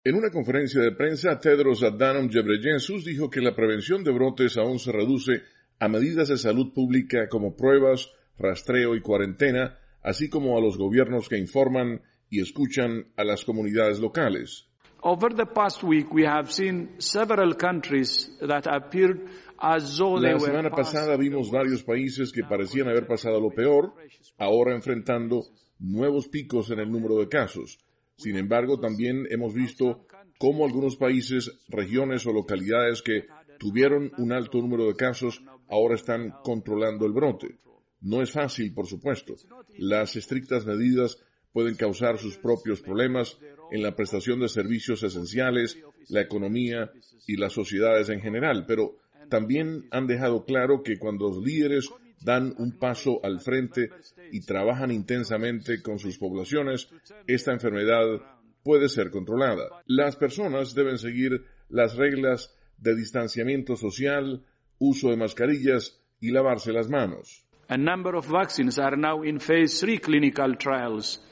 En una conferencia de prensa, Tedros Adhanom Ghebreyesus dijo que la prevención de brotes aún se reduce a medidas de salud pública como pruebas, rastreo y cuarentena, así como a los gobiernos que informan y escuchan a las comunidades locales. Over the past week, we have seen several countries that appeared as though they La were semana pasada vimos varios países que parecían haber pasado lo peor, ahora enfrentando nuevos picos en el número de casos. Sin embargo, también hemos visto cómo algunos países, regiones o localidades que tuvieron un alto número de casos ahora están controlando el brote. No es fácil, por supuesto. Las estrictas medidas pueden causar sus propios problemas en la prestación de servicios esenciales, la economía y las sociedades en general, pero también han dejado claro que cuando los líderes dan un paso al frente y trabajan intensamente con sus poblaciones, esta enfermedad puede ser controlada. Las personas deben seguir las reglas de distanciamiento social, uso de mascarillas y lavarse las manos. A number of vaccines are now in phase 3 clinical trials.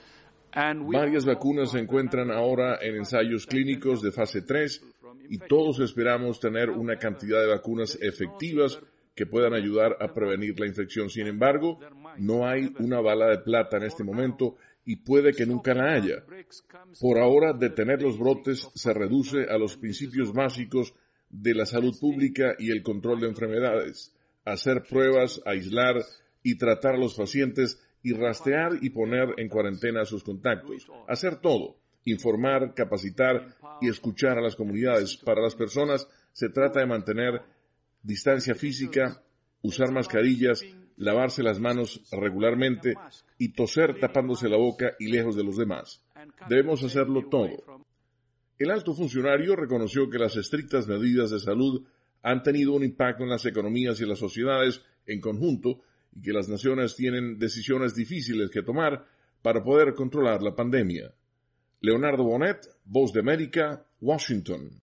Varias vacunas se encuentran ahora en ensayos clínicos de fase 3 y todos esperamos tener una cantidad de vacunas efectivas que puedan ayudar a prevenir la infección. Sin embargo, no hay una bala de plata en este momento y puede que nunca la haya. Por ahora, detener los brotes se reduce a los principios básicos de la salud pública y el control de enfermedades: hacer pruebas, aislar y tratar a los pacientes y rastrear y poner en cuarentena a sus contactos. Hacer todo: informar, capacitar y escuchar a las comunidades. Para las personas se trata de mantener distancia física, usar mascarillas, lavarse las manos regularmente y toser tapándose la boca y lejos de los demás. Debemos hacerlo todo. El alto funcionario reconoció que las estrictas medidas de salud han tenido un impacto en las economías y las sociedades en conjunto y que las naciones tienen decisiones difíciles que tomar para poder controlar la pandemia. Leonardo Bonet, Voz de América, Washington.